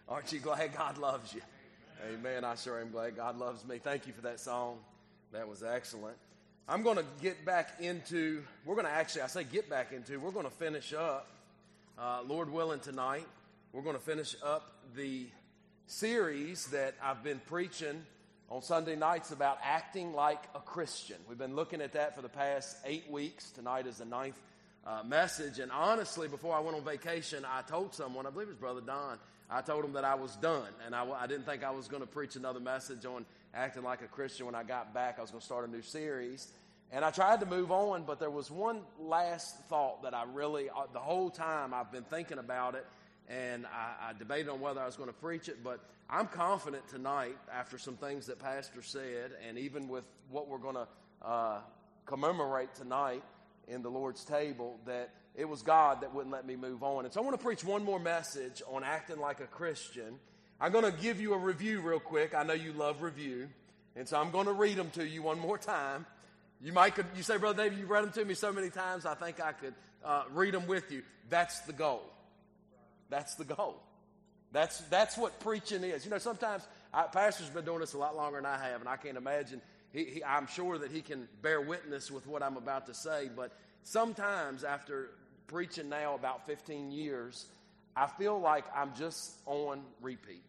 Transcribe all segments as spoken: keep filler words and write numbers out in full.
Aren't you glad God loves you? Amen. I sure am glad God loves me. Thank you for that song. That was excellent. I'm going to get back into, we're going to actually, I say get back into, we're going to finish up, uh, Lord willing, tonight. We're going to finish up the series that I've been preaching on Sunday nights about acting like a Christian. We've been looking at that for the past eight weeks. Tonight is the ninth uh, message. And honestly, before I went on vacation, I told someone, I believe it was Brother Don, I told him that I was done. And I, I didn't think I was going to preach another message on acting like a Christian. When I got back, I was going to start a new series. And I tried to move on, but there was one last thought that I really, uh, the whole time I've been thinking about it, and I, I debated on whether I was going to preach it, but I'm confident tonight, after some things that Pastor said, and even with what we're going to uh, commemorate tonight in the Lord's table, that it was God that wouldn't let me move on. And so I want to preach one more message on acting like a Christian. I'm going to give you a review real quick. I know you love review, and so I'm going to read them to you one more time. You might could, you say, Brother David, you've read them to me so many times, I think I could uh, read them with you. That's the goal. That's the goal. That's that's what preaching is. You know, sometimes, I, Pastor's been doing this a lot longer than I have, and I can't imagine, he, he, I'm sure that he can bear witness with what I'm about to say, but sometimes after preaching now about fifteen years, I feel like I'm just on repeat.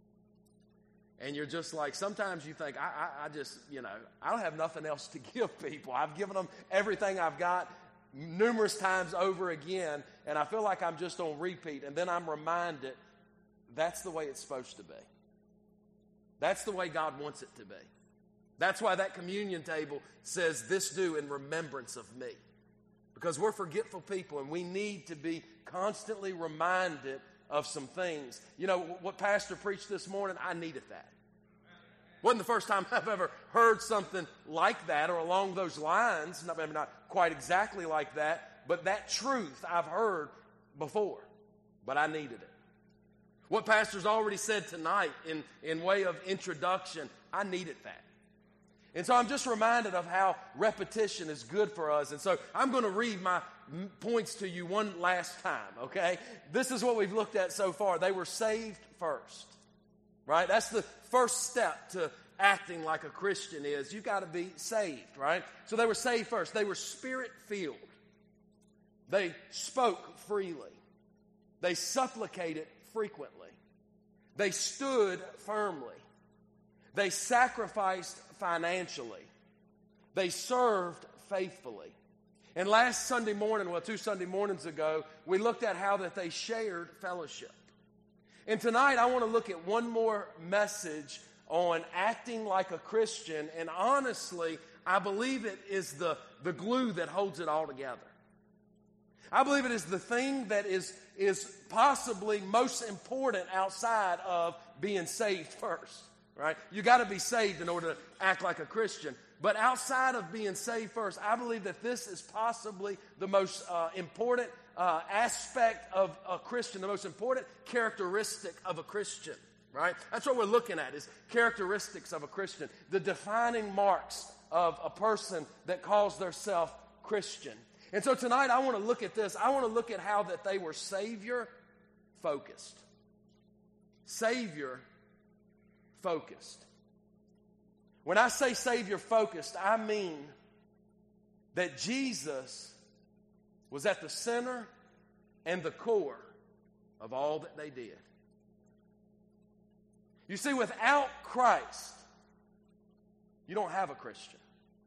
And you're just like, sometimes you think, I, I, I just, you know, I don't have nothing else to give people. I've given them everything I've got numerous times over again, and I feel like I'm just on repeat. And then I'm reminded that's the way it's supposed to be. That's the way God wants it to be. That's why that communion table says, this do in remembrance of me. Because we're forgetful people, and we need to be constantly reminded of some things. You know, what Pastor preached this morning, I needed that. Wasn't the first time I've ever heard something like that or along those lines. Not, maybe not quite exactly like that, but that truth I've heard before. But I needed it. What Pastor's already said tonight in, in way of introduction, I needed that. And so I'm just reminded of how repetition is good for us. And so I'm going to read my points to you one last time, okay? This is what we've looked at so far. They were saved first, right? That's the first step to acting like a Christian is you've got to be saved, right? So they were saved first. They were spirit-filled. They spoke freely. They supplicated frequently. They stood firmly. They sacrificed financially. They served faithfully. And last Sunday morning, well, two Sunday mornings ago, we looked at how that they shared fellowship. And tonight, I want to look at one more message on acting like a Christian. And honestly, I believe it is the, the glue that holds it all together. I believe it is the thing that is, is possibly most important outside of being saved first. Right? You got to be saved in order to act like a Christian. But outside of being saved first, I believe that this is possibly the most uh, important uh, aspect of a Christian, the most important characteristic of a Christian. Right? That's what we're looking at, is characteristics of a Christian. The defining marks of a person that calls themselves Christian. And so tonight I want to look at this. I want to look at how that they were Savior focused. Savior focused. When I say Savior focused, I mean that Jesus was at the center and the core of all that they did. You see, without Christ, you don't have a Christian.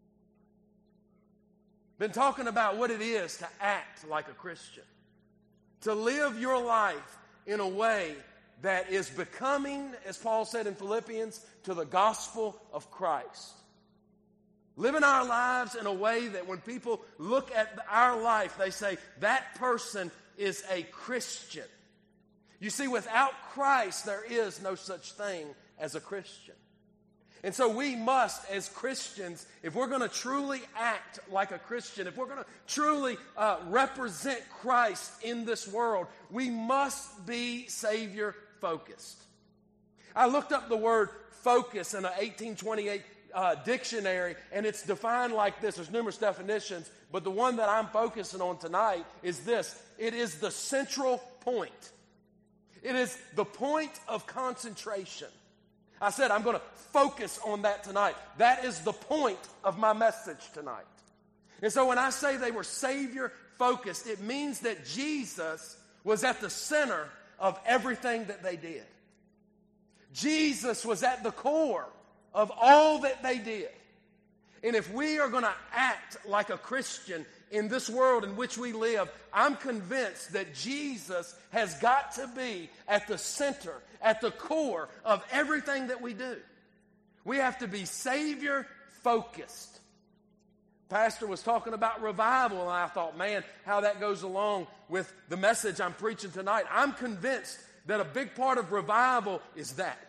Been talking about what it is to act like a Christian. To live your life in a way that is becoming, as Paul said in Philippians, to the gospel of Christ. Living our lives in a way that when people look at our life, they say, that person is a Christian. You see, without Christ, there is no such thing as a Christian. And so we must, as Christians, if we're going to truly act like a Christian, if we're going to truly uh, represent Christ in this world, we must be Savior focused. I looked up the word focus in an eighteen twenty-eight uh, dictionary, and it's defined like this. There's numerous definitions, but the one that I'm focusing on tonight is this. It is the central point. It is the point of concentration. I said I'm going to focus on that tonight. That is the point of my message tonight. And so when I say they were Savior-focused, it means that Jesus was at the center of everything that they did. Jesus was at the core of all that they did. And if we are going to act like a Christian in this world in which we live, I'm convinced that Jesus has got to be at the center, at the core of everything that we do. We have to be Savior-focused. Pastor was talking about revival, and I thought, man, how that goes along with the message I'm preaching tonight. I'm convinced that a big part of revival is that.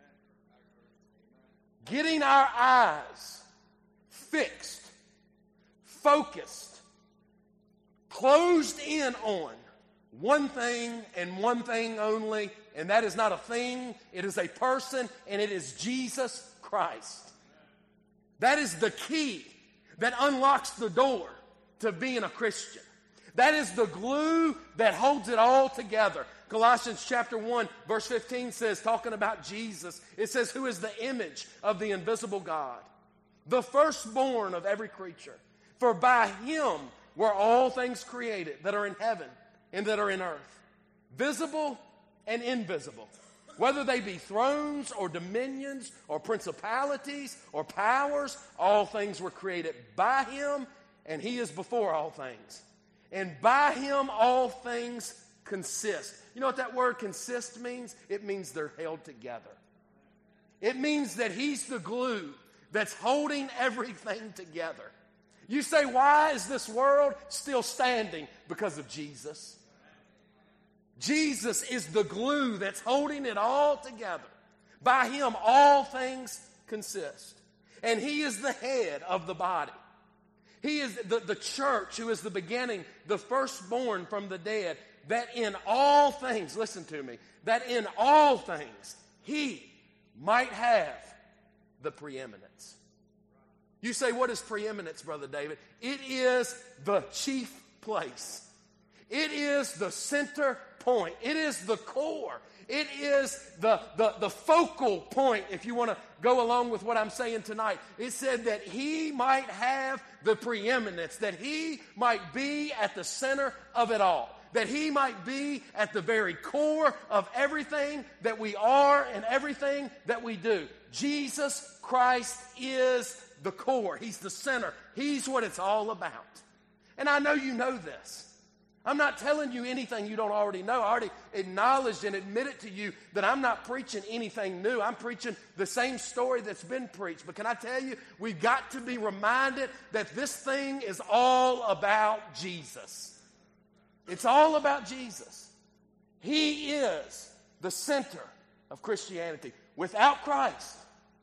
Getting our eyes fixed, focused, closed in on one thing and one thing only, and that is not a thing, it is a person, and it is Jesus Christ. That is the key that unlocks the door to being a Christian. That is the glue that holds it all together. Colossians chapter one, verse fifteen says, talking about Jesus, it says, who is the image of the invisible God, the firstborn of every creature. For by him were all things created that are in heaven and that are in earth, visible and invisible, whether they be thrones or dominions or principalities or powers, all things were created by him, and he is before all things. And by him all things consist. You know what that word consist means? It means they're held together. It means that he's the glue that's holding everything together. You say, why is this world still standing? Because of Jesus. Jesus is the glue that's holding it all together. By him, all things consist. And he is the head of the body. He is the, the church who is the beginning, the firstborn from the dead, that in all things, listen to me, that in all things he might have the preeminence. You say, what is preeminence, Brother David? It is the chief place. It is the center point. It is the core. It is the, the, the focal point, if you want to go along with what I'm saying tonight. It said that he might have the preeminence, that he might be at the center of it all, that he might be at the very core of everything that we are and everything that we do. Jesus Christ is the core. He's the center. He's what it's all about. And I know you know this. I'm not telling you anything you don't already know. I already acknowledged and admitted to you that I'm not preaching anything new. I'm preaching the same story that's been preached. But can I tell you, we've got to be reminded that this thing is all about Jesus. It's all about Jesus. He is the center of Christianity. Without Christ,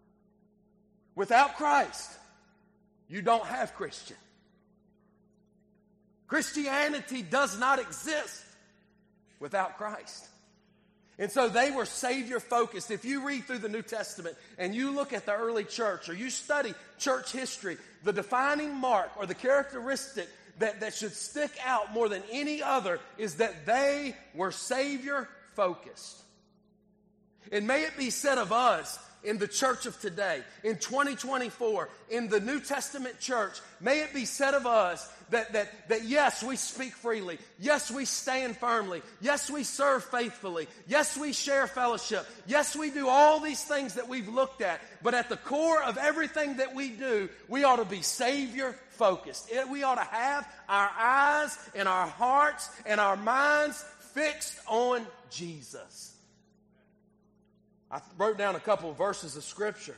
without Christ, you don't have Christian. Christianity does not exist without Christ. And so they were Savior-focused. If you read through the New Testament and you look at the early church or you study church history, the defining mark or the characteristic that, that should stick out more than any other is that they were Savior-focused. And may it be said of us in the church of today, in twenty twenty-four, in the New Testament church, may it be said of us that, that, that yes, we speak freely. Yes, we stand firmly. Yes, we serve faithfully. Yes, we share fellowship. Yes, we do all these things that we've looked at. But at the core of everything that we do, we ought to be Savior-focused. We ought to have our eyes and our hearts and our minds fixed on Jesus. I wrote down a couple of verses of Scripture.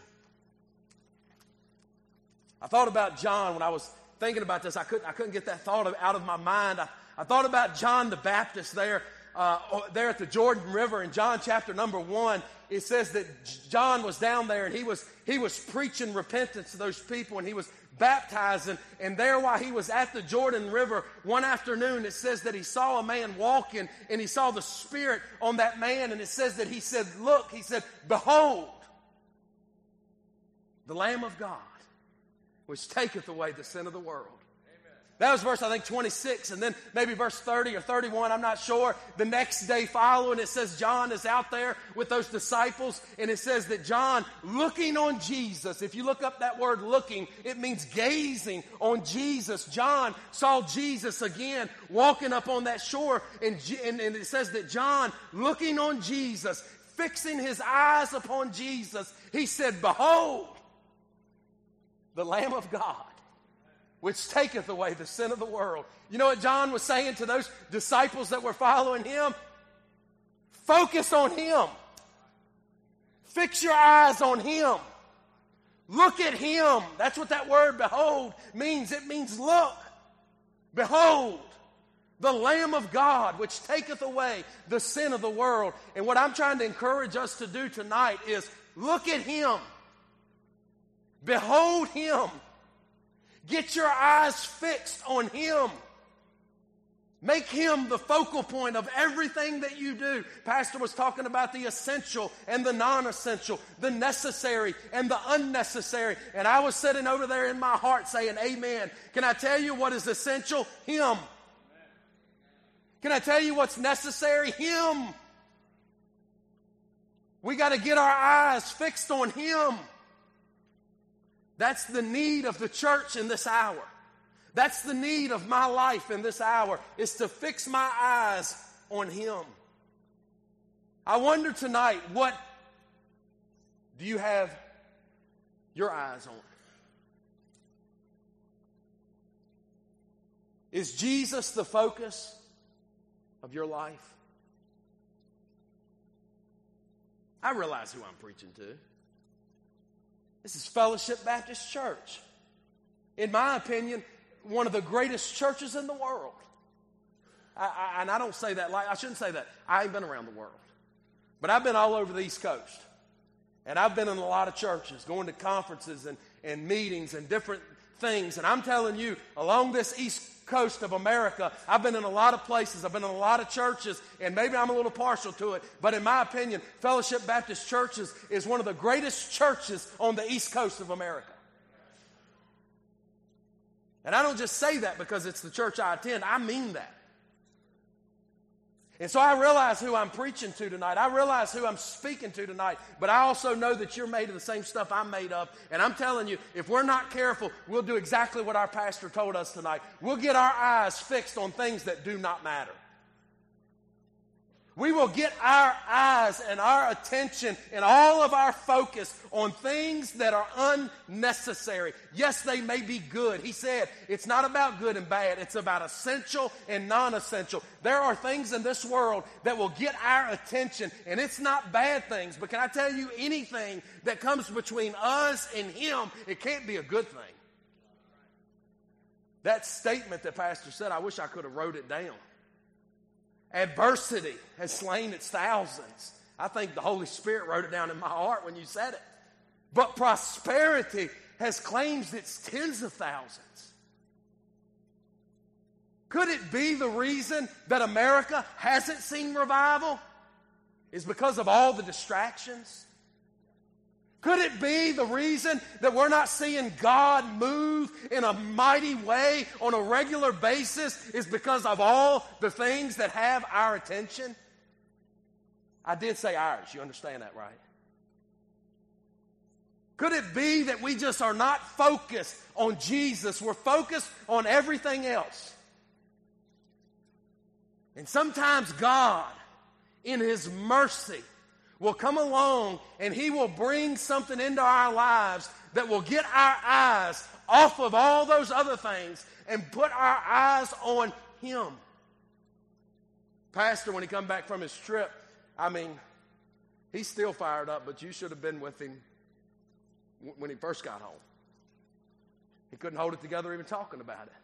I thought about John when I was thinking about this. I couldn't, I couldn't get that thought out of my mind. I, I thought about John the Baptist there, uh, there at the Jordan River in John chapter number one. It says that John was down there and he was, he was preaching repentance to those people and he was baptizing. And there while he was at the Jordan River one afternoon, it says that he saw a man walking and he saw the Spirit on that man. And it says that he said, look, he said, behold, the Lamb of God, which taketh away the sin of the world. Amen. That was verse, I think, twenty-six, and then maybe verse thirty or thirty-one, I'm not sure. The next day following, it says John is out there with those disciples, and it says that John, looking on Jesus, if you look up that word looking, it means gazing on Jesus. John saw Jesus again walking up on that shore, and, and, and it says that John, looking on Jesus, fixing his eyes upon Jesus, he said, "Behold, the Lamb of God, which taketh away the sin of the world." You know what John was saying to those disciples that were following him? Focus on him. Fix your eyes on him. Look at him. That's what that word behold means. It means look. Behold, the Lamb of God, which taketh away the sin of the world. And what I'm trying to encourage us to do tonight is look at him. Behold him. Get your eyes fixed on him. Make him the focal point of everything that you do. Pastor was talking about the essential and the non-essential, the necessary and the unnecessary. And I was sitting over there in my heart saying, amen. Can I tell you what is essential? Him. Can I tell you what's necessary? Him. We got to get our eyes fixed on him. That's the need of the church in this hour. That's the need of my life in this hour, is to fix my eyes on him. I wonder tonight, what do you have your eyes on? Is Jesus the focus of your life? I realize who I'm preaching to. This is Fellowship Baptist Church. In my opinion, one of the greatest churches in the world. I, I, and I don't say that like, I shouldn't say that. I ain't been around the world. But I've been all over the East Coast. And I've been in a lot of churches, going to conferences and, and meetings and different things. And I'm telling you, along this East Coast of America, I've been in a lot of places. I've been in a lot of churches, and maybe I'm a little partial to it, but in my opinion, Fellowship Baptist Churches is one of the greatest churches on the East Coast of America. And I don't just say that because it's the church I attend. I mean that. And so I realize who I'm preaching to tonight. I realize who I'm speaking to tonight. But I also know that you're made of the same stuff I'm made of. And I'm telling you, if we're not careful, we'll do exactly what our pastor told us tonight. We'll get our eyes fixed on things that do not matter. We will get our eyes and our attention and all of our focus on things that are unnecessary. Yes, they may be good. He said it's not about good and bad. It's about essential and non-essential. There are things in this world that will get our attention, and it's not bad things. But can I tell you, anything that comes between us and him, it can't be a good thing. That statement that Pastor said, I wish I could have wrote it down. Adversity has slain its thousands. I think the Holy Spirit wrote it down in my heart when you said it. But prosperity has claimed its tens of thousands. Could it be the reason that America hasn't seen revival is because of all the distractions? Could it be the reason that we're not seeing God move in a mighty way on a regular basis is because of all the things that have our attention? I did say ours. You understand that, right? Could it be that we just are not focused on Jesus? We're focused on everything else. And sometimes God, in his mercy, will come along and he will bring something into our lives that will get our eyes off of all those other things and put our eyes on him. Pastor, when he come back from his trip, I mean, he's still fired up, but you should have been with him when he first got home. He couldn't hold it together even talking about it.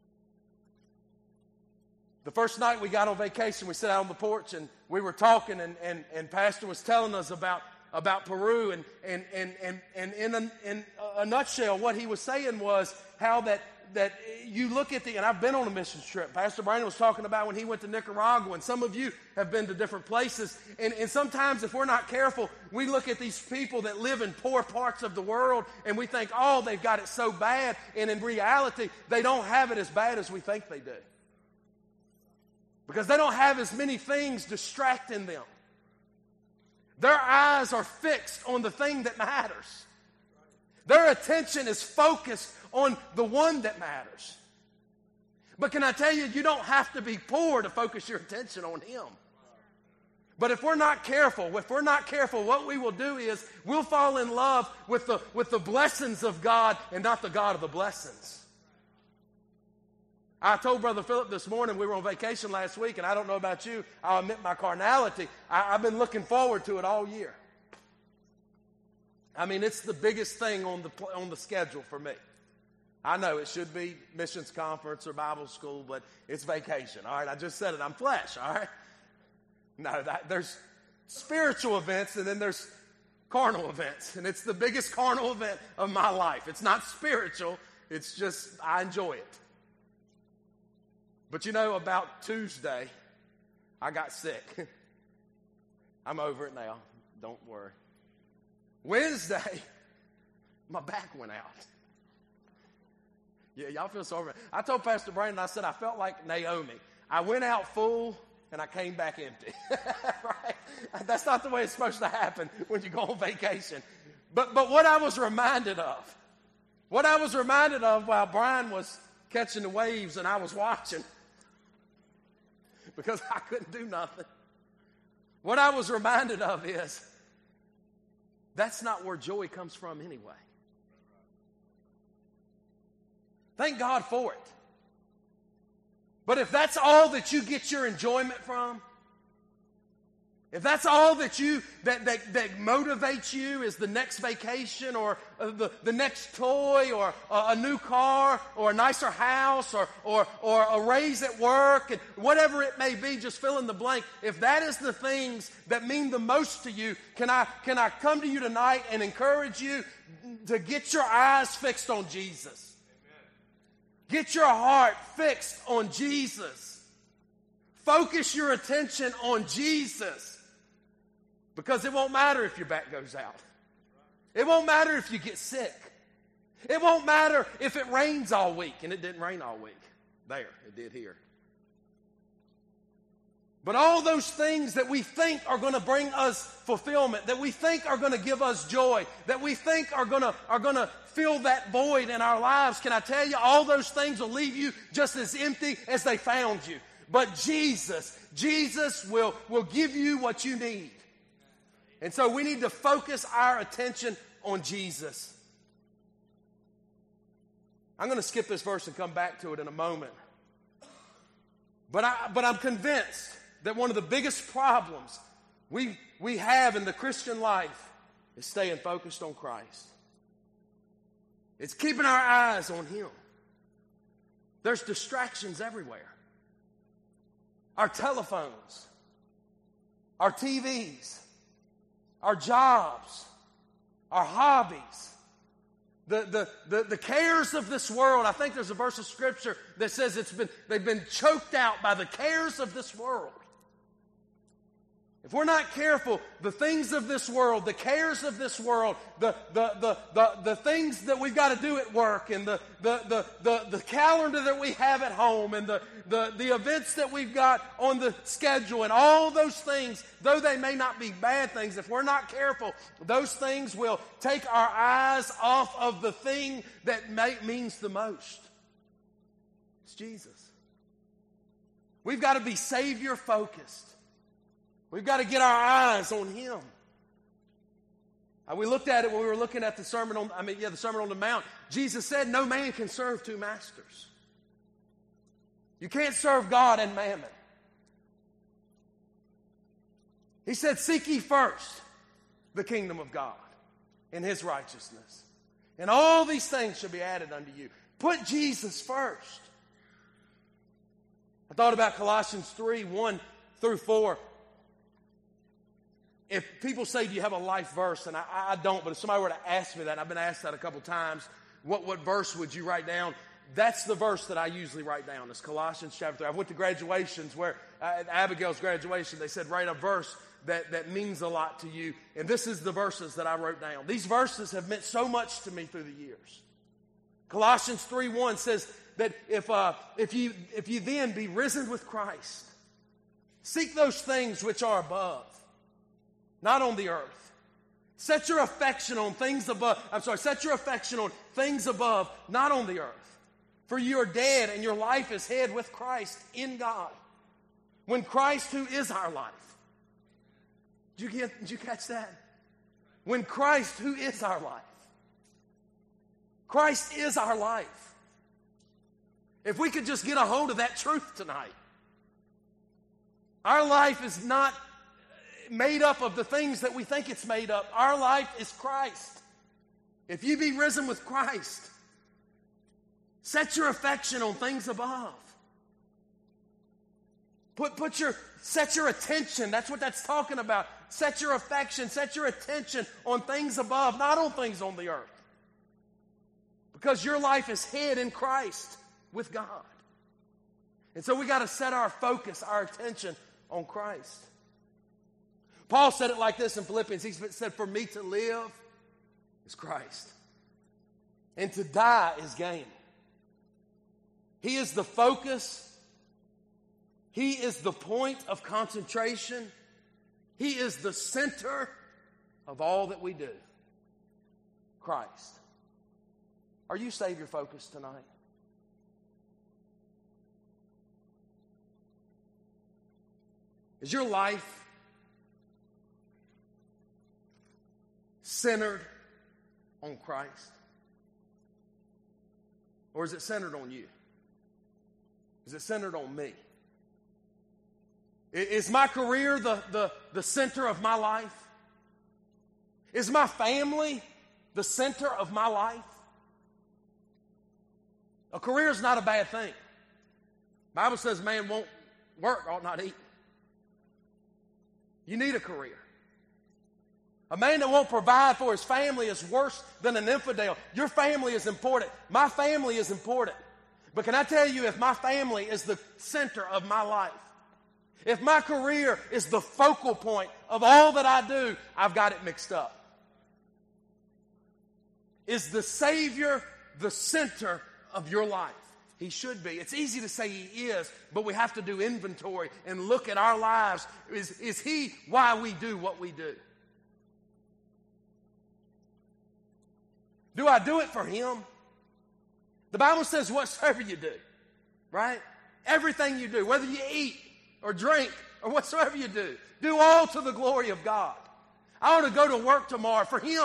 The first night we got on vacation, we sat out on the porch and we were talking, and, and, and Pastor was telling us about, about Peru. And, and, and, and, and in, a, in a nutshell, what he was saying was how that that you look at the, and I've been on a mission trip. Pastor Brandon was talking about when he went to Nicaragua, and some of you have been to different places. And, and sometimes if we're not careful, we look at these people that live in poor parts of the world, and we think, oh, they've got it so bad. And in reality, they don't have it as bad as we think they do. Because they don't have as many things distracting them. Their eyes are fixed on the thing that matters. Their attention is focused on the one that matters. But can I tell you, you don't have to be poor to focus your attention on Him. But if we're not careful, if we're not careful, what we will do is we'll fall in love with the, with the blessings of God and not the God of the blessings. I told Brother Philip this morning, we were on vacation last week, and I don't know about you, I'll admit my carnality. I, I've been looking forward to it all year. I mean, it's the biggest thing on the on the schedule for me. I know it should be missions conference or Bible school, but it's vacation, all right? I just said it, I'm flesh, all right? No, that, there's spiritual events, and then there's carnal events, and it's the biggest carnal event of my life. It's not spiritual, it's just, I enjoy it. But you know, about Tuesday, I got sick. I'm over it now. Don't worry. Wednesday, my back went out. Yeah, y'all feel sorry for me. I told Pastor Brandon, I said, I felt like Naomi. I went out full, and I came back empty. Right? That's not the way it's supposed to happen when you go on vacation. But, but what I was reminded of, what I was reminded of while Brian was catching the waves and I was watching, because I couldn't do nothing. What I was reminded of is, that's not where joy comes from anyway. Thank God for it. But if that's all that you get your enjoyment from, if that's all that you that that, that motivates you is the next vacation or uh, the, the next toy or uh, a new car or a nicer house or, or or a raise at work and whatever it may be, just fill in the blank. If that is the things that mean the most to you, can I can I come to you tonight and encourage you to get your eyes fixed on Jesus? Amen. Get your heart fixed on Jesus. Focus your attention on Jesus. Because it won't matter if your back goes out. It won't matter if you get sick. It won't matter if it rains all week. And it didn't rain all week. There, it did here. But all those things that we think are going to bring us fulfillment, that we think are going to give us joy, that we think are going to, are going to fill that void in our lives, can I tell you, all those things will leave you just as empty as they found you. But Jesus, Jesus will, will give you what you need. And so we need to focus our attention on Jesus. I'm going to skip this verse and come back to it in a moment. But, I, but I'm convinced that one of the biggest problems we, we have in the Christian life is staying focused on Christ. It's keeping our eyes on Him. There's distractions everywhere. Our telephones, our T Vs, our jobs, our hobbies, the, the, the, the cares of this world. I think there's a verse of Scripture that says it's been, they've been choked out by the cares of this world. If we're not careful, the things of this world, the cares of this world, the, the, the, the, the things that we've got to do at work and the, the, the, the, the calendar that we have at home and the, the, the events that we've got on the schedule and all those things, though they may not be bad things, if we're not careful, those things will take our eyes off of the thing that may, means the most. It's Jesus. We've got to be Savior focused. We've got to get our eyes on Him. Uh, we looked at it when we were looking at the Sermon on, I mean, yeah, the Sermon on the Mount. Jesus said, no man can serve two masters. You can't serve God and mammon. He said, seek ye first the kingdom of God and His righteousness. And all these things shall be added unto you. Put Jesus first. I thought about Colossians three, one through four. If people say, do you have a life verse? And I, I don't, but if somebody were to ask me that, I've been asked that a couple times, what, what verse would you write down? that's the verse that I usually write down. It's Colossians chapter three. I went to graduations where, uh, at Abigail's graduation, they said, write a verse that, that means a lot to you. And this is the verses that I wrote down. These verses have meant so much to me through the years. Colossians three one says that if, uh, if, you, if you then be risen with Christ, seek those things which are above, not on the earth. Set your affection on things above. I'm sorry, set your affection on things above, not on the earth. For you are dead and your life is hid with Christ in God. When Christ, who is our life. Did you get, did you catch that? When Christ, who is our life. Christ is our life. If we could just get a hold of that truth tonight. Our life is not made up of the things that we think it's made up. Our life is Christ. If you be risen with Christ, set your affection on things above. Put, put your, set your attention, that's what that's talking about. Set your affection, set your attention on things above, not on things on the earth. Because your life is hid in Christ with God. And so we got to set our focus, our attention on Christ. Paul said it like this in Philippians. He said, for me to live is Christ, and to die is gain. He is the focus. He is the point of concentration. He is the center of all that we do. Christ. Are you Savior focused tonight? Is your life centered on Christ? Or is it centered on you? Is it centered on me? Is my career the, the, the center of my life? Is my family the center of my life? A career is not a bad thing. The Bible says man won't work, ought not eat. You need a career. A man that won't provide for his family is worse than an infidel. Your family is important. My family is important. But can I tell you, if my family is the center of my life, if my career is the focal point of all that I do, I've got it mixed up. Is the Savior the center of your life? He should be. It's easy to say He is, but we have to do inventory and look at our lives. Is, is He why we do what we do? Do I do it for Him? The Bible says whatsoever you do, right? Everything you do, whether you eat or drink or whatsoever you do, do all to the glory of God. I ought to go to work tomorrow for Him.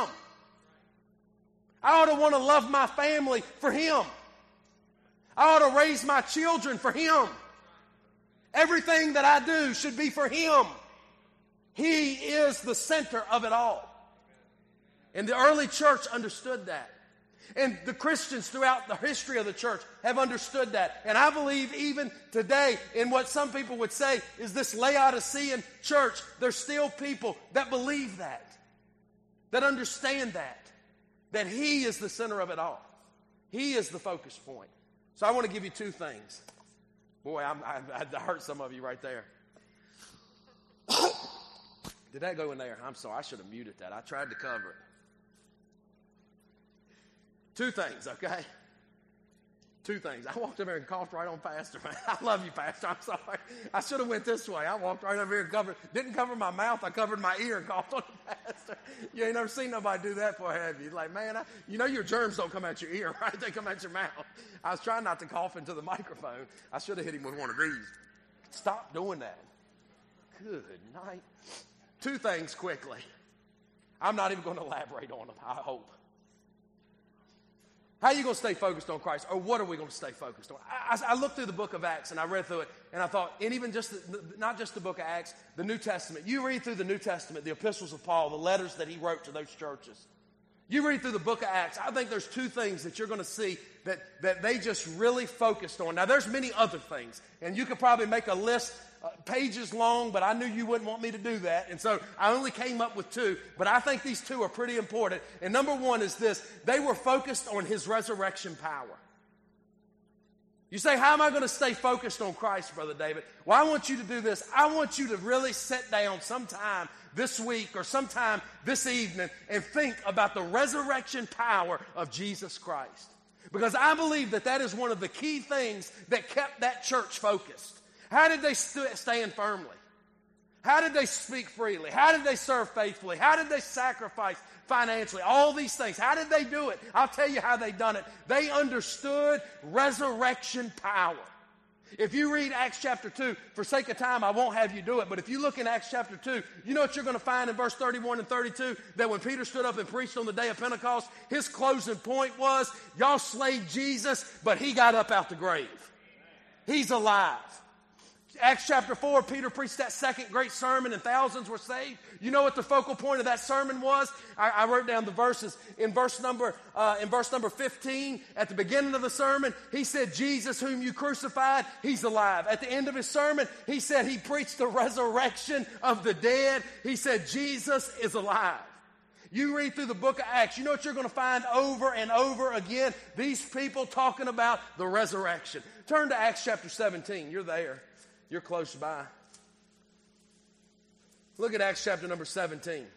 I ought to want to love my family for Him. I ought to raise my children for Him. Everything that I do should be for Him. He is the center of it all. And the early church understood that. And the Christians throughout the history of the church have understood that. And I believe even today, in what some people would say is this Laodicean church, there's still people that believe that, that understand that, that He is the center of it all. He is the focus point. So I want to give you two things. Boy, I'm, I, I hurt some of you right there. Did that go in there? I'm sorry, I should have muted that. I tried to cover it. Two things, okay? Two things. I walked over here and coughed right on Pastor, man. I love you, Pastor. I'm sorry. I should have went this way. I walked right over here and covered, didn't cover my mouth. I covered my ear and coughed on the Pastor. You ain't never seen nobody do that before, have you? Like, man, I, you know your germs don't come out your ear, right? They come out your mouth. I was trying not to cough into the microphone. I should have hit him with one of these. Stop doing that. Good night. Two things quickly. I'm not even going to elaborate on them, I hope. How are you going to stay focused on Christ? Or what are we going to stay focused on? I, I, I looked through the book of Acts and I read through it and I thought, and even just, the, not just the book of Acts, the New Testament. You read through the New Testament, the epistles of Paul, the letters that he wrote to those churches. You read through the book of Acts, I think there's two things that you're going to see that, that they just really focused on. Now, there's many other things, and you could probably make a list uh, pages long, but I knew you wouldn't want me to do that, and so I only came up with two, but I think these two are pretty important. And number one is this: they were focused on His resurrection power. You say, how am I going to stay focused on Christ, Brother David? Well, I want you to do this. I want you to really sit down sometime this week or sometime this evening and think about the resurrection power of Jesus Christ. Because I believe that that is one of the key things that kept that church focused. How did they st- stand firmly? How did they speak freely? How did they serve faithfully? How did they sacrifice financially? All these things. How did they do it? I'll tell you how they done it. They understood resurrection power. If you read Acts chapter two, for sake of time, I won't have you do it, but if you look in Acts chapter two, you know what you're going to find in verse thirty-one and thirty-two? That when Peter stood up and preached on the day of Pentecost, his closing point was, y'all slayed Jesus, but he got up out the grave. He's alive. Acts chapter four, Peter preached that second great sermon and thousands were saved. You know what the focal point of that sermon was? I, I wrote down the verses. In verse number uh, in verse number fifteen, at the beginning of the sermon, he said, Jesus whom you crucified, he's alive. At the end of his sermon, he said he preached the resurrection of the dead. He said Jesus is alive. You read through the book of Acts, you know what you're going to find over and over again? These people talking about the resurrection. Turn to Acts chapter seventeen. You're there. You're close by. Look at Acts chapter number seventeen.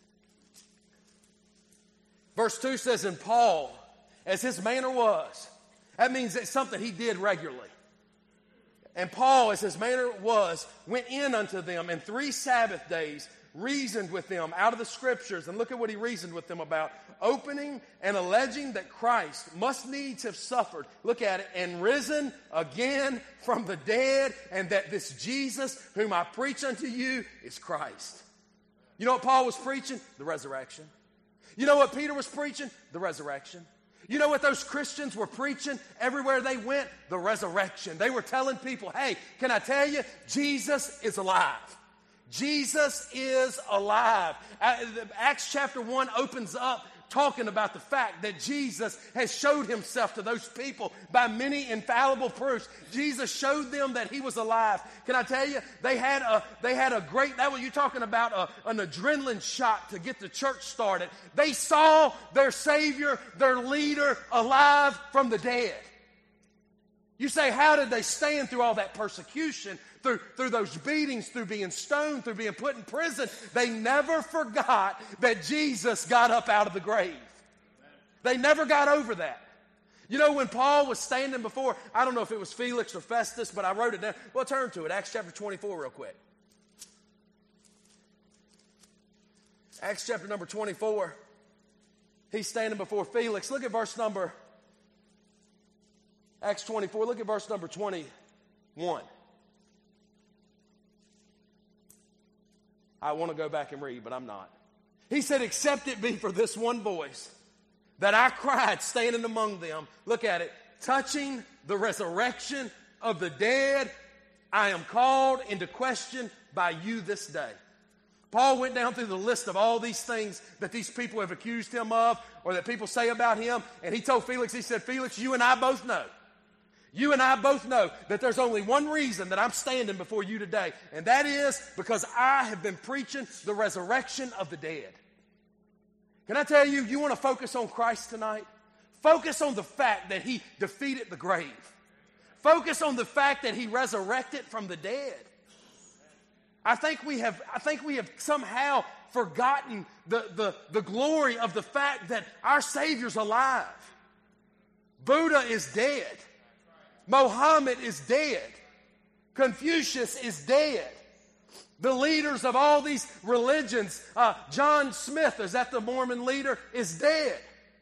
Verse two says, and Paul, as his manner was, that means it's something he did regularly. And Paul, as his manner was, went in unto them, and three Sabbath days reasoned with them out of the Scriptures. And look at what he reasoned with them about. Opening and alleging that Christ must needs have suffered. Look at it. And risen again from the dead, and that this Jesus whom I preach unto you is Christ. You know what Paul was preaching? The resurrection. You know what Peter was preaching? The resurrection. You know what those Christians were preaching everywhere they went? The resurrection. They were telling people, hey, can I tell you, Jesus is alive. Jesus is alive. Acts chapter one opens up talking about the fact that Jesus has showed himself to those people by many infallible proofs. Jesus showed them that he was alive. Can I tell you, they had a they had a great, that was you talking about a, an adrenaline shot to get the church started. They saw their Savior, their leader, alive from the dead. You say, how did they stand through all that persecution, through, through those beatings, through being stoned, through being put in prison? They never forgot that Jesus got up out of the grave. They never got over that. You know, when Paul was standing before, I don't know if it was Felix or Festus, but I wrote it down. Well, turn to it, Acts chapter twenty-four real quick. Acts chapter number twenty-four. He's standing before Felix. Look at verse number Acts twenty-four, look at verse number twenty-one. I want to go back and read, but I'm not. He said, except it be for this one voice, that I cried standing among them. Look at it. Touching the resurrection of the dead, I am called into question by you this day. Paul went down through the list of all these things that these people have accused him of, or that people say about him, and he told Felix, he said, Felix, you and I both know. You and I both know that there's only one reason that I'm standing before you today, and that is because I have been preaching the resurrection of the dead. Can I tell you, you want to focus on Christ tonight? Focus on the fact that he defeated the grave. Focus on the fact that he resurrected from the dead. I think we have, I think we have somehow forgotten the, the, the glory of the fact that our Savior's alive. Buddha is dead. Mohammed is dead. Confucius is dead. The leaders of all these religions, uh, John Smith, is that the Mormon leader, is dead.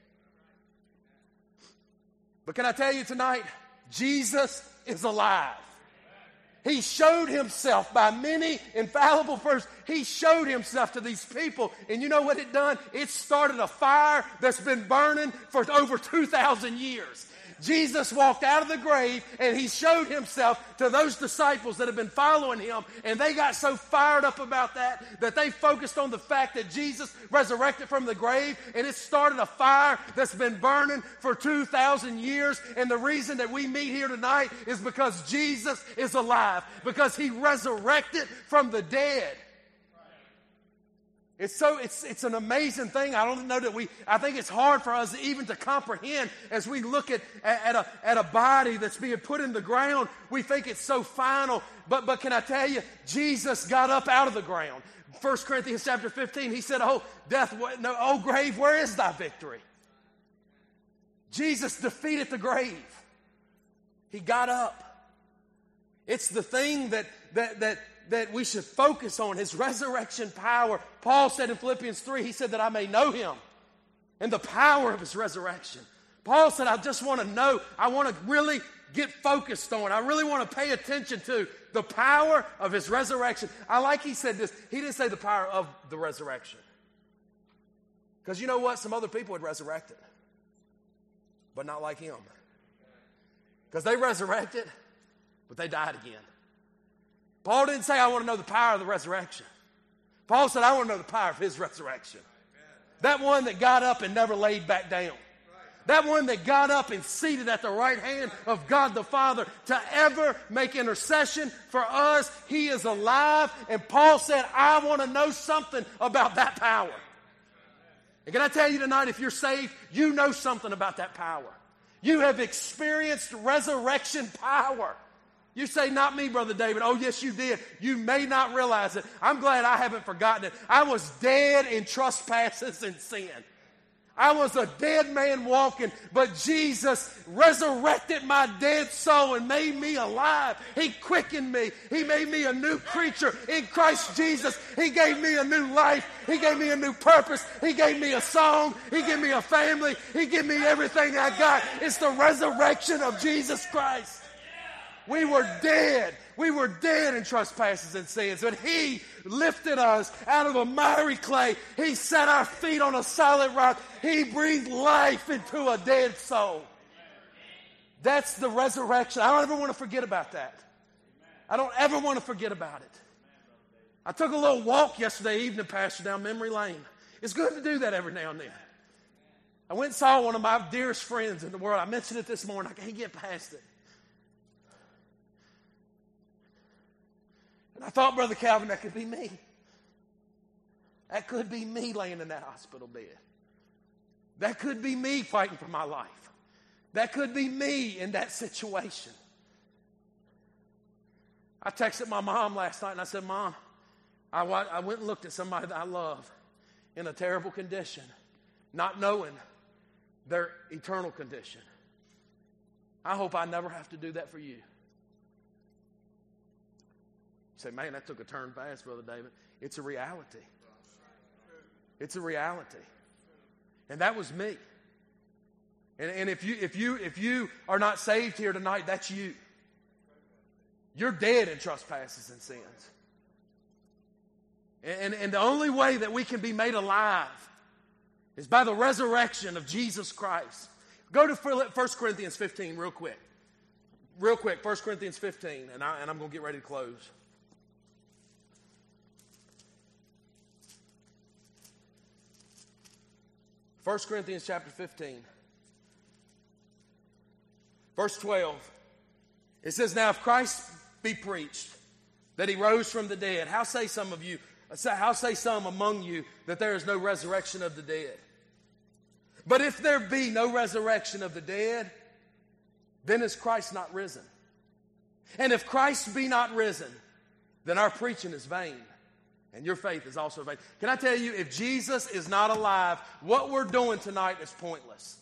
But can I tell you tonight, Jesus is alive. He showed himself by many infallible proofs. He showed himself to these people. And you know what it done? It started a fire that's been burning for over two thousand years. Jesus walked out of the grave and he showed himself to those disciples that have been following him, and they got so fired up about that that they focused on the fact that Jesus resurrected from the grave, and it started a fire that's been burning for two thousand years. And the reason that we meet here tonight is because Jesus is alive, because he resurrected from the dead. It's so it's it's an amazing thing. I don't know that we I think it's hard for us even to comprehend as we look at, at a at a body that's being put in the ground. We think it's so final. But but can I tell you, Jesus got up out of the ground. First Corinthians chapter fifteen, he said, "Oh death, no, oh grave, where is thy victory?" Jesus defeated the grave. He got up. It's the thing that that that that we should focus on, his resurrection power. Paul said in Philippians three, he said that I may know him and the power of his resurrection. Paul said, I just want to know, I want to really get focused on, I really want to pay attention to the power of his resurrection. I like he said this, he didn't say the power of the resurrection. Because you know what? Some other people had resurrected, but not like him. Because they resurrected, but they died again. Paul didn't say, I want to know the power of the resurrection. Paul said, I want to know the power of his resurrection. That one that got up and never laid back down. That one that got up and seated at the right hand of God the Father to ever make intercession for us. He is alive. And Paul said, I want to know something about that power. And can I tell you tonight, if you're saved, you know something about that power. You have experienced resurrection power. You say, not me, Brother David. Oh, yes, you did. You may not realize it. I'm glad I haven't forgotten it. I was dead in trespasses and sin. I was a dead man walking, but Jesus resurrected my dead soul and made me alive. He quickened me. He made me a new creature in Christ Jesus. He gave me a new life. He gave me a new purpose. He gave me a song. He gave me a family. He gave me everything I got. It's the resurrection of Jesus Christ. We were dead. We were dead in trespasses and sins, but He lifted us out of a miry clay. He set our feet on a solid rock. He breathed life into a dead soul. That's the resurrection. I don't ever want to forget about that. I don't ever want to forget about it. I took a little walk yesterday evening, Pastor, down memory lane. It's good to do that every now and then. I went and saw one of my dearest friends in the world. I mentioned it this morning. I can't get past it. I thought, Brother Calvin, that could be me. That could be me laying in that hospital bed. That could be me fighting for my life. That could be me in that situation. I texted my mom last night and I said, Mom, I, I went and looked at somebody that I love in a terrible condition, not knowing their eternal condition. I hope I never have to do that for you. Say, man, that took a turn fast, Brother David. It's a reality. It's a reality. And that was me. And, and if you if you if you are not saved here tonight, that's you. You're dead in trespasses and sins. And, and, and the only way that we can be made alive is by the resurrection of Jesus Christ. Go to First Corinthians fifteen real quick. Real quick, First Corinthians fifteen, and, I, and I'm going to get ready to close. First Corinthians chapter fifteen, verse twelve. It says, now if Christ be preached that He rose from the dead, how say some of you, how say some among you that there is no resurrection of the dead? But if there be no resurrection of the dead, then is Christ not risen? And if Christ be not risen, then our preaching is vain. And your faith is also vain. Can I tell you, if Jesus is not alive, what we're doing tonight is pointless.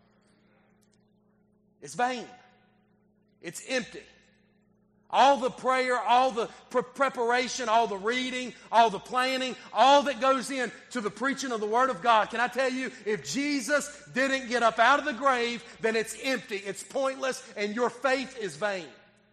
It's vain. It's empty. All the prayer, all the pre- preparation, all the reading, all the planning, all that goes into the preaching of the Word of God. Can I tell you, if Jesus didn't get up out of the grave, then it's empty, it's pointless, and your faith is vain.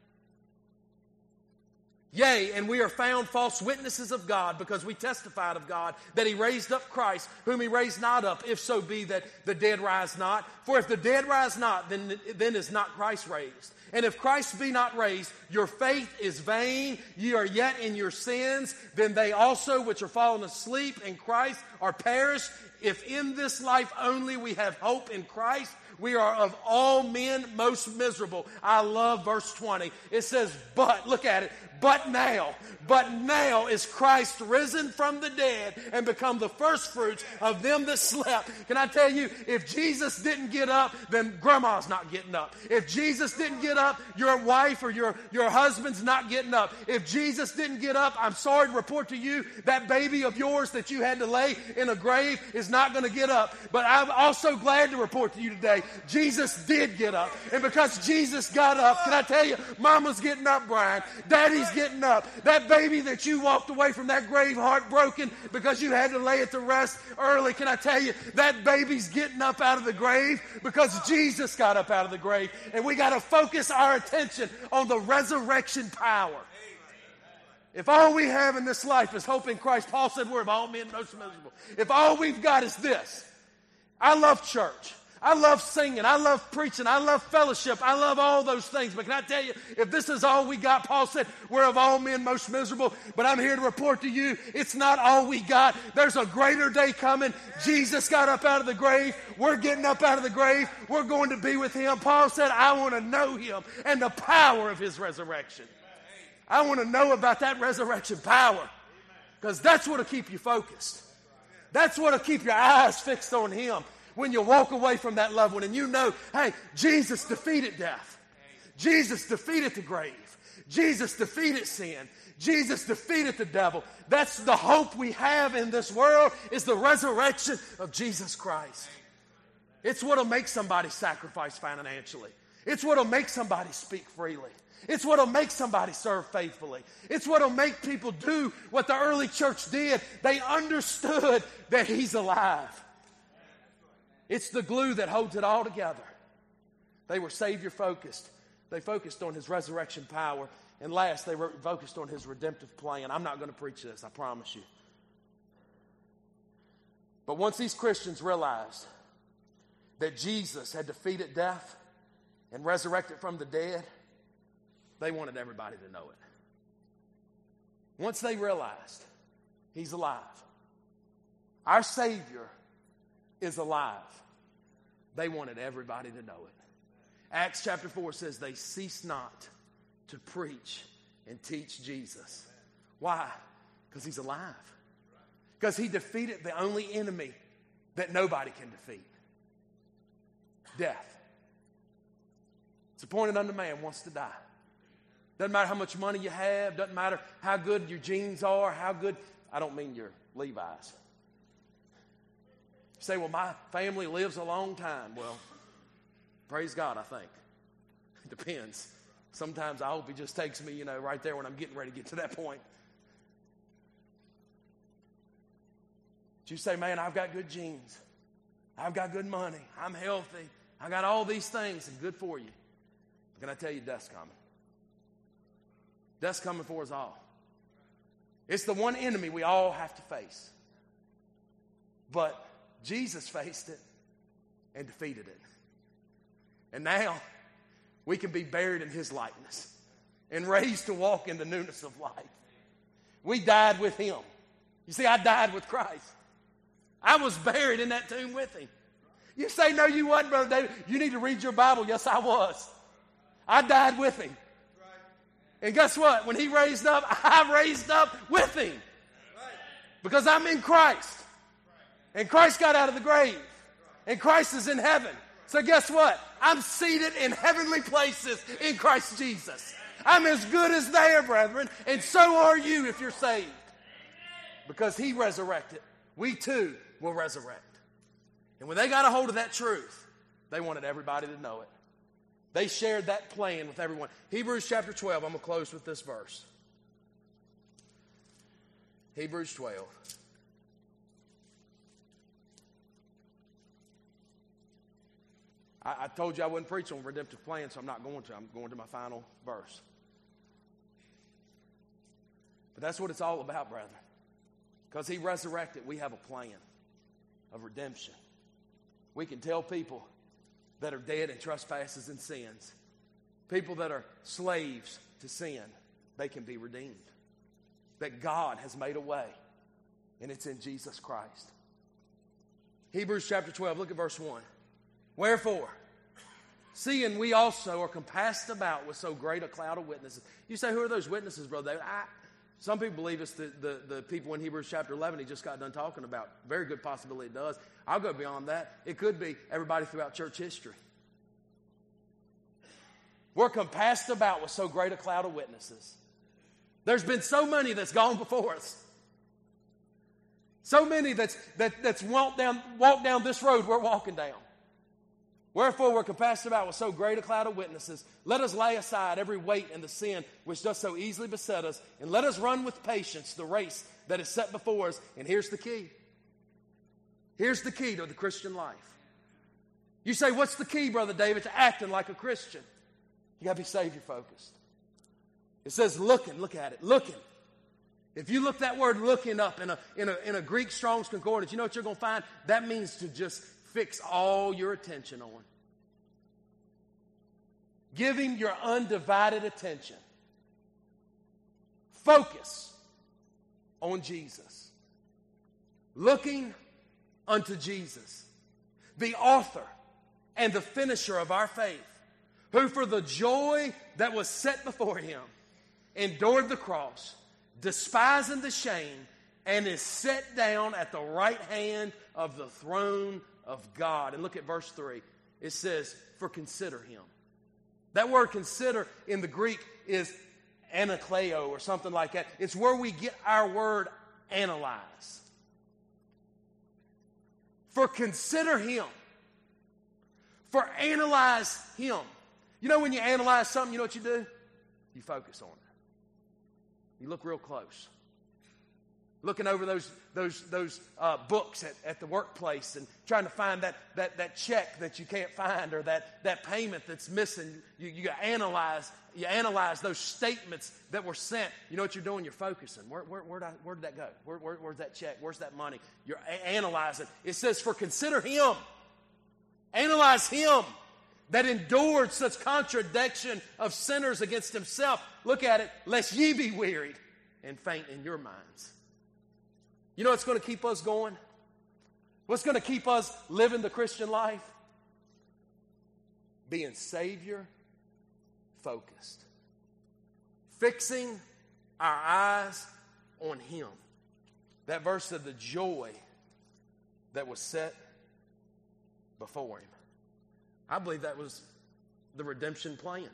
Yea, and we are found false witnesses of God, because we testified of God that He raised up Christ, whom He raised not up, if so be that the dead rise not. For if the dead rise not, then, then is not Christ raised. And if Christ be not raised, your faith is vain. Ye are yet in your sins. Then they also which are fallen asleep in Christ are perished. If in this life only we have hope in Christ, we are of all men most miserable. I love verse twenty. It says, but, look at it, but now, but now is Christ risen from the dead and become the firstfruits of them that slept. Can I tell you, if Jesus didn't get up, then grandma's not getting up. If Jesus didn't get up, your wife or your, your husband's not getting up. If Jesus didn't get up, I'm sorry to report to you, that baby of yours that you had to lay in a grave is not going to get up. But I'm also glad to report to you today, Jesus did get up. And because Jesus got up, can I tell you, mama's getting up, Brian. Daddy's getting up. That baby that you walked away from that grave heartbroken because you had to lay it to rest early, can I tell you, that baby's getting up out of the grave because Jesus got up out of the grave. And we got to focus our attention on the resurrection power. If all we have in this life is hope in Christ, Paul said we're of all men most miserable. If all we've got is this, I love church. I love singing. I love preaching. I love fellowship. I love all those things. But can I tell you, if this is all we got, Paul said, we're of all men most miserable. But I'm here to report to you, it's not all we got. There's a greater day coming. Jesus got up out of the grave. We're getting up out of the grave. We're going to be with him. Paul said, I want to know him and the power of his resurrection. I want to know about that resurrection power because that's what will keep you focused. That's what will keep your eyes fixed on him. When you walk away from that loved one and you know, hey, Jesus defeated death. Jesus defeated the grave. Jesus defeated sin. Jesus defeated the devil. That's the hope we have in this world is the resurrection of Jesus Christ. It's what will make somebody sacrifice financially. It's what will make somebody speak freely. It's what will make somebody serve faithfully. It's what will make people do what the early church did. They understood that he's alive. It's the glue that holds it all together. They were Savior focused. They focused on his resurrection power. And last, they were focused on his redemptive plan. I'm not going to preach this, I promise you. But once these Christians realized that Jesus had defeated death and resurrected from the dead, they wanted everybody to know it. Once they realized he's alive, our Savior is alive, they wanted everybody to know it. Acts chapter four says they ceased not to preach and teach Jesus. Why? Because he's alive. Because he defeated the only enemy that nobody can defeat. Death. It's appointed unto man wants to die. Doesn't matter how much money you have. Doesn't matter how good your jeans are. How good, I don't mean your Levi's. You say, well, my family lives a long time. Well, praise God, I think. It depends. Sometimes I hope he just takes me, you know, right there when I'm getting ready to get to that point. But you say, man, I've got good genes. I've got good money. I'm healthy. I got all these things and good for you. But can I tell you, death's coming. Death's coming for us all. It's the one enemy we all have to face. But Jesus faced it and defeated it. And now we can be buried in his likeness and raised to walk in the newness of life. We died with him. You see, I died with Christ. I was buried in that tomb with him. You say, no, you wasn't, Brother David. You need to read your Bible. Yes, I was. I died with him. And guess what? When he raised up, I raised up with him. Because I'm in Christ. And Christ got out of the grave. And Christ is in heaven. So guess what? I'm seated in heavenly places in Christ Jesus. I'm as good as there, brethren. And so are you if you're saved. Because he resurrected. We too will resurrect. And when they got a hold of that truth, they wanted everybody to know it. They shared that plan with everyone. Hebrews chapter twelve, I'm going to close with this verse. Hebrews twelve. I, I told you I wouldn't preach on redemptive plan, so I'm not going to. I'm going to my final verse. But that's what it's all about, brethren. Because he resurrected, we have a plan of redemption. We can tell people that are dead in trespasses and sins, people that are slaves to sin, they can be redeemed. That God has made a way, and it's in Jesus Christ. Hebrews chapter twelve, look at verse one. Wherefore, seeing we also are compassed about with so great a cloud of witnesses. You say, who are those witnesses, Brother David? I, some people believe it's the, the, the people in Hebrews chapter eleven he just got done talking about. Very good possibility it does. I'll go beyond that. It could be everybody throughout church history. We're compassed about with so great a cloud of witnesses. There's been so many that's gone before us. So many that's, that, that's walked down, walked down this road we're walking down. Wherefore we're compassed about with so great a cloud of witnesses. Let us lay aside every weight and the sin which does so easily beset us, and let us run with patience the race that is set before us. And here's the key. Here's the key to the Christian life. You say, what's the key, Brother David, to acting like a Christian? You got to be Savior focused. It says looking, look at it, looking. If you look that word looking up in a, in a, in a Greek Strong's Concordance, you know what you're going to find? That means to just fix all your attention on. Give him your undivided attention. Focus on Jesus. Looking unto Jesus, the author and the finisher of our faith, who for the joy that was set before him endured the cross, despising the shame, and is set down at the right hand of the throne of God. And look at verse three. It says, for consider him. That word consider in the Greek is anakleo or something like that. It's where we get our word analyze. For consider him. For analyze him. You know when you analyze something, you know what you do? You focus on it. You look real close. Looking over those those those uh, books at, at the workplace and trying to find that, that, that check that you can't find or that, that payment that's missing. You, you analyze you analyze those statements that were sent. You know what you're doing? You're focusing. Where where where did, I, where did that go? Where, where where's that check? Where's that money? You're a- analyzing. It says, for consider him. Analyze him that endured such contradiction of sinners against himself. Look at it. Lest ye be wearied and faint in your minds. You know what's going to keep us going? What's going to keep us living the Christian life? Being Savior focused. Fixing our eyes on him. That verse said the joy that was set before him. I believe that was the redemption plan.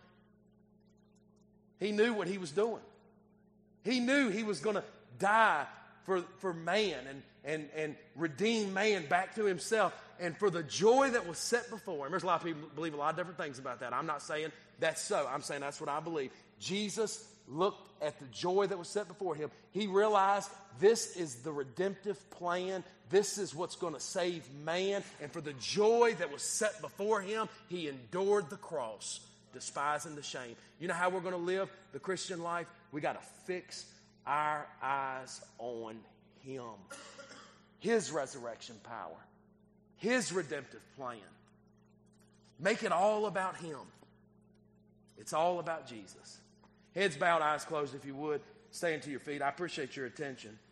He knew what he was doing. He knew he was going to die for, for man and, and, and redeem man back to himself. And for the joy that was set before him. There's a lot of people who believe a lot of different things about that. I'm not saying that's so. I'm saying that's what I believe. Jesus looked at the joy that was set before him. He realized this is the redemptive plan. This is what's going to save man. And for the joy that was set before him, he endured the cross, despising the shame. You know how we're going to live the Christian life? We got to fix our eyes on him. His resurrection power. His redemptive plan. Make it all about him. It's all about Jesus. Heads bowed, eyes closed, if you would. Stand to your feet. I appreciate your attention.